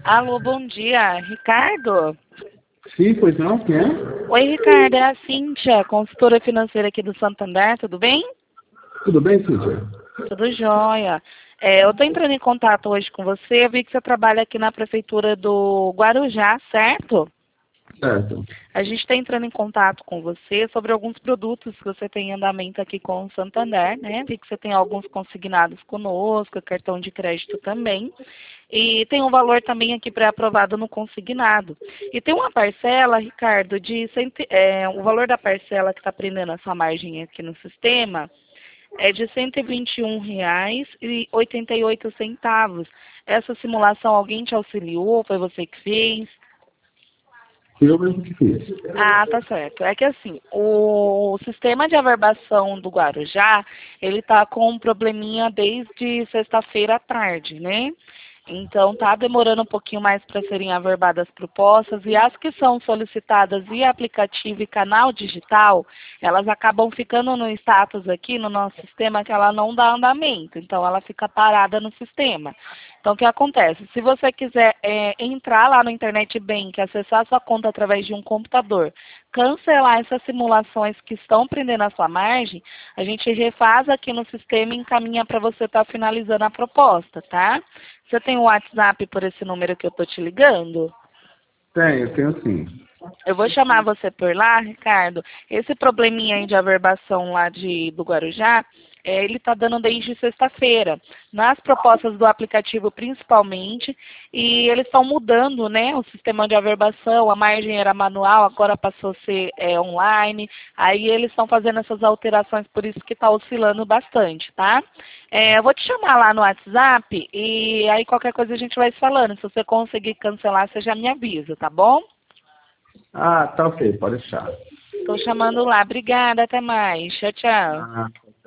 Alô, bom dia, Ricardo? Sim, pois não, quem é? Oi, Ricardo, é a Cíntia, consultora financeira aqui do Santander, tudo bem? Tudo bem, Cíntia? Tudo jóia. Eu estou entrando em contato hoje com você, eu vi que você trabalha aqui na prefeitura do Guarujá, certo? Certo. A gente está entrando em contato com você sobre alguns produtos que você tem em andamento aqui com o Santander, né? Vi que você tem alguns consignados conosco, cartão de crédito também. E tem um valor também aqui pré-aprovado no consignado. E tem uma parcela, Ricardo, o valor da parcela que está prendendo a sua margem aqui no sistema é de R$ 121,88. Essa simulação alguém te auxiliou? Foi você que fez? Fui eu mesmo que fiz. Ah, tá certo. É que assim, o sistema de averbação do Guarujá, ele tá com um probleminha desde sexta-feira à tarde, né? Então tá demorando um pouquinho mais para serem averbadas propostas e as que são solicitadas via aplicativo e canal digital, elas acabam ficando no status aqui no nosso sistema que ela não dá andamento, então ela fica parada no sistema. Então, o que acontece? Se você quiser entrar lá no Internet Bank, acessar a sua conta através de um computador, cancelar essas simulações que estão prendendo a sua margem, a gente refaz aqui no sistema e encaminha para você estar finalizando a proposta, tá? Você tem o WhatsApp por esse número que eu estou te ligando? Tenho sim. Eu vou chamar você por lá, Ricardo. Esse probleminha aí de averbação lá do Guarujá, ele está dando desde sexta-feira, nas propostas do aplicativo principalmente, e eles estão mudando, né, o sistema de averbação, a margem era manual, agora passou a ser online, aí eles estão fazendo essas alterações, por isso que está oscilando bastante, tá? Eu vou te chamar lá no WhatsApp, e aí qualquer coisa a gente vai se falando. Se você conseguir cancelar, você já me avisa, tá bom? Ah, tá ok, pode deixar. Estou chamando lá. Obrigada, até mais. Tchau, tchau. Ah,